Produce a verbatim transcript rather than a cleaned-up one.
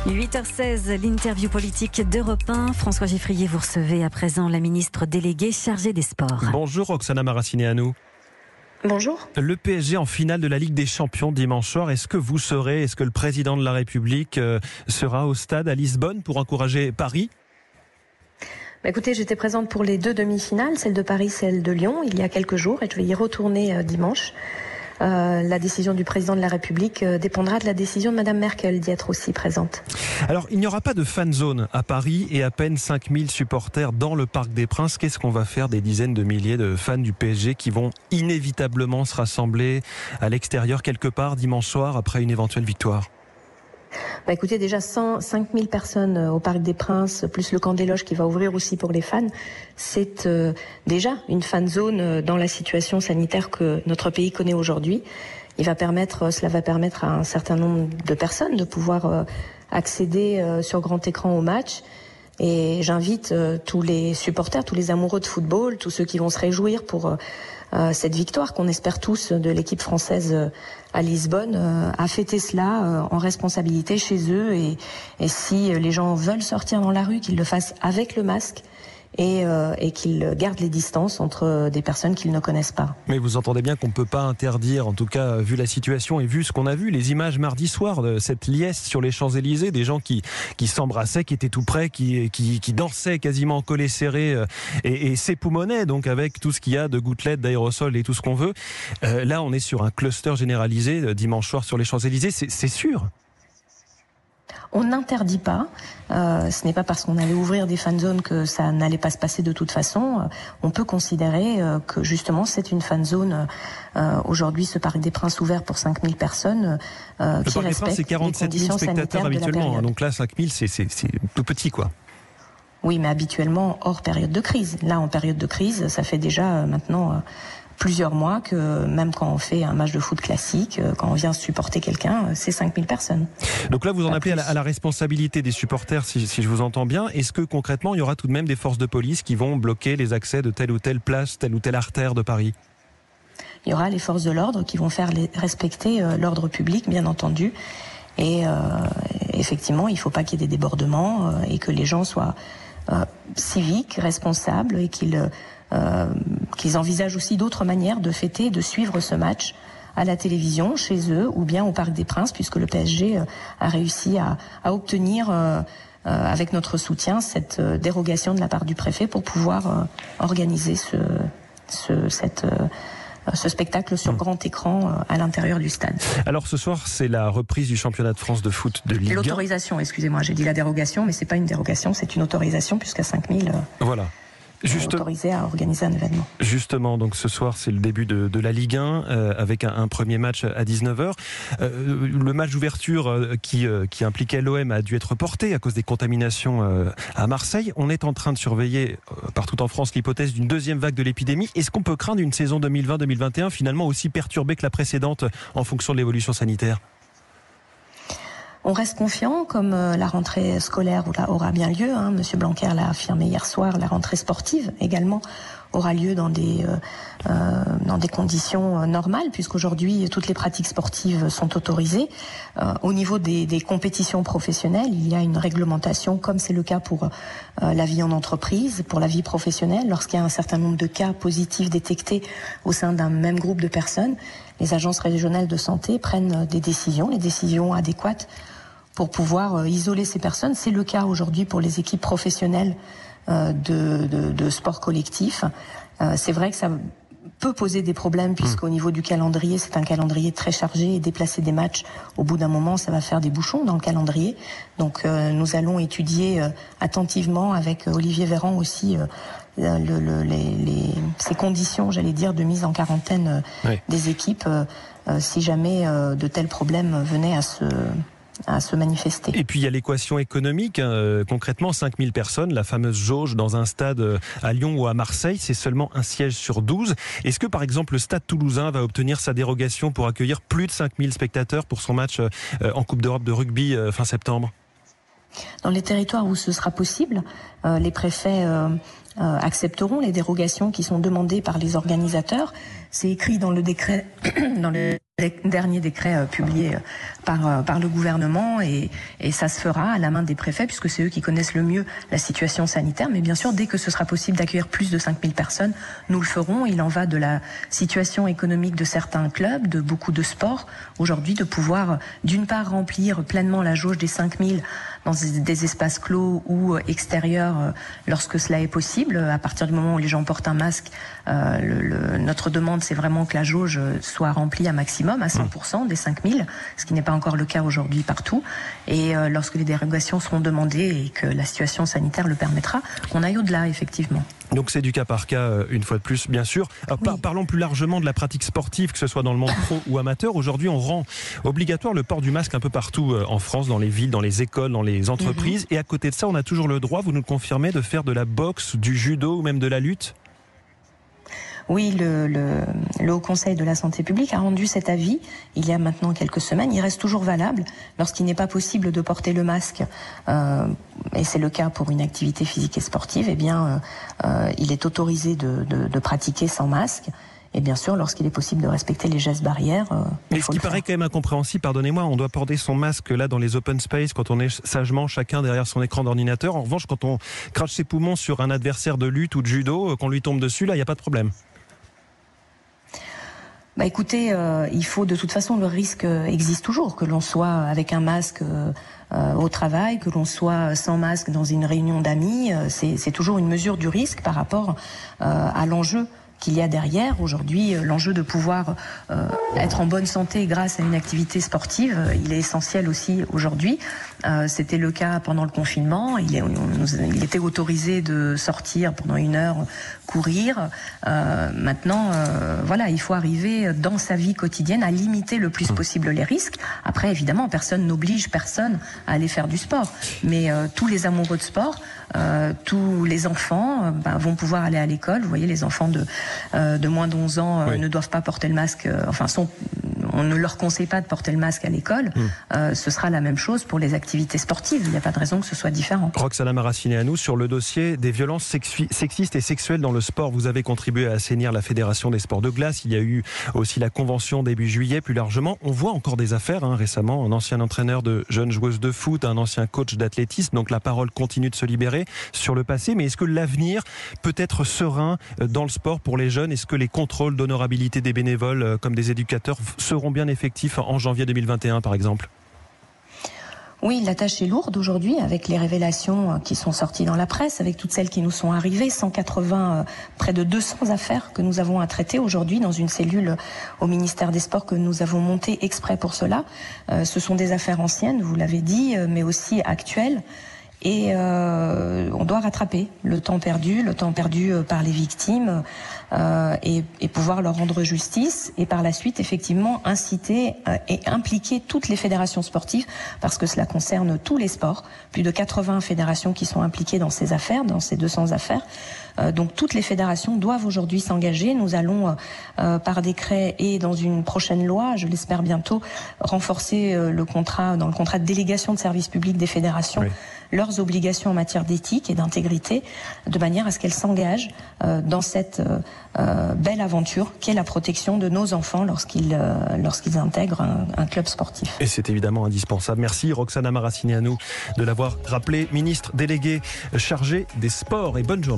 huit heures seize, l'interview politique d'Europe un. François Geffrier, vous recevez à présent la ministre déléguée chargée des sports. Bonjour Roxana Maracineanu. Bonjour. Le P S G en finale de la Ligue des Champions dimanche soir. Est-ce que vous serez, est-ce que le président de la République sera au stade à Lisbonne pour encourager Paris ? Bah écoutez, j'étais présente pour les deux demi-finales, celle de Paris, celle de Lyon, il y a quelques jours, et je vais y retourner dimanche. Euh, la décision du président de la République euh, dépendra de la décision de Madame Merkel d'y être aussi présente. Alors, il n'y aura pas de fan zone à Paris et à peine cinq mille supporters dans le Parc des Princes. Qu'est-ce qu'on va faire des dizaines de milliers de fans du P S G qui vont inévitablement se rassembler à l'extérieur quelque part dimanche soir après une éventuelle victoire ? Bah écoutez, déjà cent cinq mille personnes au Parc des Princes, plus le camp des loges qui va ouvrir aussi pour les fans, c'est euh, déjà une fan zone dans la situation sanitaire que notre pays connaît aujourd'hui. Il va permettre, cela va permettre à un certain nombre de personnes de pouvoir euh, accéder euh, sur grand écran au match. Et j'invite euh, tous les supporters, tous les amoureux de football, tous ceux qui vont se réjouir pour euh, euh, cette victoire qu'on espère tous de l'équipe française euh, à Lisbonne, euh, à fêter cela euh, en responsabilité chez eux. Et, et si les gens veulent sortir dans la rue, qu'ils le fassent avec le masque et, euh, et qu'ils gardent les distances entre des personnes qu'ils ne connaissent pas. Mais vous entendez bien qu'on ne peut pas interdire, en tout cas vu la situation et vu ce qu'on a vu, les images mardi soir de cette liesse sur les Champs-Élysées, des gens qui, qui s'embrassaient, qui étaient tout près, qui, qui, qui dansaient quasiment collés serrés et, et s'époumonaient, donc avec tout ce qu'il y a de gouttelettes, d'aérosols et tout ce qu'on veut. Euh, là, on est sur un cluster généralisé dimanche soir sur les Champs-Élysées, c'est, c'est sûr. On n'interdit pas, euh, ce n'est pas parce qu'on allait ouvrir des fan zones que ça n'allait pas se passer de toute façon. Euh, on peut considérer euh, que justement c'est une fan zone, euh, aujourd'hui ce Parc des Princes ouvert pour cinq mille personnes, euh, le qui Parc des Princes, c'est quarante-sept mille spectateurs habituellement, hein, donc là cinq mille c'est, c'est, c'est tout petit quoi. Oui, mais habituellement hors période de crise. Là en période de crise, ça fait déjà euh, maintenant... Euh, plusieurs mois que même quand on fait un match de foot classique, quand on vient supporter quelqu'un, c'est cinq mille personnes. Donc là, vous en appelez à la, à la responsabilité des supporters, si, si je vous entends bien. Est-ce que concrètement, il y aura tout de même des forces de police qui vont bloquer les accès de telle ou telle place, telle ou telle artère de Paris ? Il y aura les forces de l'ordre qui vont faire les, respecter euh, l'ordre public, bien entendu. Et euh, effectivement, il ne faut pas qu'il y ait des débordements euh, et que les gens soient euh, civiques, responsables et qu'ils... Euh, Euh, qu'ils envisagent aussi d'autres manières de fêter, de suivre ce match à la télévision, chez eux, ou bien au Parc des Princes, puisque le P S G euh, a réussi à, à obtenir, euh, euh, avec notre soutien, cette euh, dérogation de la part du préfet pour pouvoir euh, organiser ce, ce, cette, euh, ce spectacle sur mmh. grand écran euh, à l'intérieur du stade. Alors ce soir, c'est la reprise du championnat de France de foot de Ligue un. L'autorisation, excusez-moi, j'ai dit la dérogation, mais c'est pas une dérogation, c'est une autorisation, puisqu'à cinq mille... Euh, voilà. Juste, autorisé à organiser un événement. Justement, donc ce soir c'est le début de, de la Ligue un euh, avec un, un premier match à dix-neuf heures. Euh, le match d'ouverture euh, qui, euh, qui impliquait l'O M a dû être reporté à cause des contaminations euh, à Marseille. On est en train de surveiller euh, partout en France l'hypothèse d'une deuxième vague de l'épidémie. Est-ce qu'on peut craindre une saison deux mille vingt deux mille vingt et un finalement aussi perturbée que la précédente en fonction de l'évolution sanitaire ? On reste confiant, comme la rentrée scolaire aura bien lieu. Hein, Monsieur Blanquer l'a affirmé hier soir. La rentrée sportive également aura lieu dans des euh, dans des conditions normales, puisqu'aujourd'hui toutes les pratiques sportives sont autorisées. Euh, au niveau des, des compétitions professionnelles, il y a une réglementation, comme c'est le cas pour euh, la vie en entreprise, pour la vie professionnelle. Lorsqu'il y a un certain nombre de cas positifs détectés au sein d'un même groupe de personnes, les agences régionales de santé prennent des décisions, les décisions adéquates pour pouvoir euh, isoler ces personnes. C'est le cas aujourd'hui pour les équipes professionnelles euh, de, de, de sport collectif. Euh, c'est vrai que ça peut poser des problèmes puisqu'au niveau du calendrier, c'est un calendrier très chargé et déplacer des matchs, au bout d'un moment, ça va faire des bouchons dans le calendrier. Donc euh, nous allons étudier euh, attentivement avec Olivier Véran aussi euh, le, le, les, les, ces conditions, j'allais dire, de mise en quarantaine euh, oui. des équipes euh, euh, si jamais euh, de tels problèmes venaient à se... à se manifester. Et puis il y a l'équation économique, hein. Concrètement cinq mille personnes, la fameuse jauge dans un stade à Lyon ou à Marseille, c'est seulement un siège sur douze. Est-ce que par exemple le stade toulousain va obtenir sa dérogation pour accueillir plus de cinq mille spectateurs pour son match en Coupe d'Europe de rugby fin septembre ? Dans les territoires où ce sera possible, euh, les préfets euh, euh, accepteront les dérogations qui sont demandées par les organisateurs. C'est écrit dans le décret, dans le dernier décret euh, publié par euh, par le gouvernement, et, et ça se fera à la main des préfets, puisque c'est eux qui connaissent le mieux la situation sanitaire. Mais bien sûr, dès que ce sera possible d'accueillir plus de cinq mille personnes, nous le ferons. Il en va de la situation économique de certains clubs, de beaucoup de sports aujourd'hui, de pouvoir d'une part remplir pleinement la jauge des cinq mille dans des espaces clos ou extérieurs lorsque cela est possible. À partir du moment où les gens portent un masque, euh, le, le, notre demande, c'est vraiment que la jauge soit remplie à maximum, à cent pour cent des cinq mille, ce qui n'est pas encore le cas aujourd'hui partout. Et euh, lorsque les dérogations seront demandées et que la situation sanitaire le permettra, on aille au-delà, effectivement. Donc c'est du cas par cas, une fois de plus, bien sûr. Alors, oui. par, parlons plus largement de la pratique sportive, que ce soit dans le monde pro ou amateur. Aujourd'hui, on rend obligatoire le port du masque un peu partout en France, dans les villes, dans les écoles, dans les entreprises. Mm-hmm. Et à côté de ça, on a toujours le droit, vous nous le confirmez, de faire de la boxe, du judo ou même de la lutte ? Oui, le, le, le Haut Conseil de la Santé publique a rendu cet avis il y a maintenant quelques semaines. Il reste toujours valable lorsqu'il n'est pas possible de porter le masque, euh, et c'est le cas pour une activité physique et sportive. Eh bien, euh, euh, il est autorisé de, de, de pratiquer sans masque. Et bien sûr, lorsqu'il est possible de respecter les gestes barrières, euh, mais il faut ce qui le paraît faire. Quand même incompréhensible, pardonnez-moi, on doit porter son masque là dans les open space quand on est sagement chacun derrière son écran d'ordinateur. En revanche, quand on crache ses poumons sur un adversaire de lutte ou de judo, qu'on lui tombe dessus, là, il n'y a pas de problème. Bah écoutez, euh, il faut de toute façon, le risque existe toujours, que l'on soit avec un masque euh, euh, au travail, que l'on soit sans masque dans une réunion d'amis, euh, c'est, c'est toujours une mesure du risque par rapport euh, à l'enjeu qu'il y a derrière. Aujourd'hui, l'enjeu de pouvoir euh, être en bonne santé grâce à une activité sportive, euh, il est essentiel aussi aujourd'hui. Euh, c'était le cas pendant le confinement. Il, est, on, il était autorisé de sortir pendant une heure, courir. Euh, maintenant, euh, voilà, il faut arriver dans sa vie quotidienne à limiter le plus possible les risques. Après, évidemment, personne n'oblige personne à aller faire du sport. Mais euh, tous les amoureux de sport, euh, tous les enfants euh, ben, vont pouvoir aller à l'école. Vous voyez, les enfants de Euh, de moins d'onze ans euh, oui. ne doivent pas porter le masque, euh, enfin sont, on ne leur conseille pas de porter le masque à l'école. Mmh. Euh, ce sera la même chose pour les activités sportives, il n'y a pas de raison que ce soit différent. Roxana Maracineanu, sur le dossier des violences sexu- sexistes et sexuelles dans le sport, vous avez contribué à assainir la Fédération des sports de glace, il y a eu aussi la convention début juillet. Plus largement, on voit encore des affaires, hein, récemment, un ancien entraîneur de jeunes joueuses de foot, un ancien coach d'athlétisme, donc la parole continue de se libérer sur le passé. Mais est-ce que l'avenir peut être serein dans le sport pour les jeunes? Est-ce que les contrôles d'honorabilité des bénévoles comme des éducateurs seront bien effectifs en janvier deux mille vingt et un par exemple? Oui, la tâche est lourde aujourd'hui avec les révélations qui sont sorties dans la presse, avec toutes celles qui nous sont arrivées, cent quatre-vingts, près de deux cents affaires que nous avons à traiter aujourd'hui dans une cellule au ministère des Sports que nous avons montée exprès pour cela. Euh, ce sont des affaires anciennes, vous l'avez dit, mais aussi actuelles. Et euh, on doit rattraper le temps perdu, le temps perdu par les victimes, euh, et, et pouvoir leur rendre justice. Et par la suite, effectivement, inciter euh, et impliquer toutes les fédérations sportives, parce que cela concerne tous les sports. Plus de quatre-vingts fédérations qui sont impliquées dans ces affaires, dans ces deux cents affaires. Euh, donc toutes les fédérations doivent aujourd'hui s'engager. Nous allons, euh, par décret et dans une prochaine loi, je l'espère bientôt, renforcer euh, le contrat, dans le contrat de délégation de service public des fédérations, oui. leurs obligations en matière d'éthique et d'intégrité, de manière à ce qu'elles s'engagent euh, dans cette euh, euh, belle aventure qu'est la protection de nos enfants lorsqu'ils, euh, lorsqu'ils intègrent un, un club sportif. Et c'est évidemment indispensable. Merci Roxana Maracineanu de l'avoir rappelé, ministre déléguée chargée des sports, et bonne journée.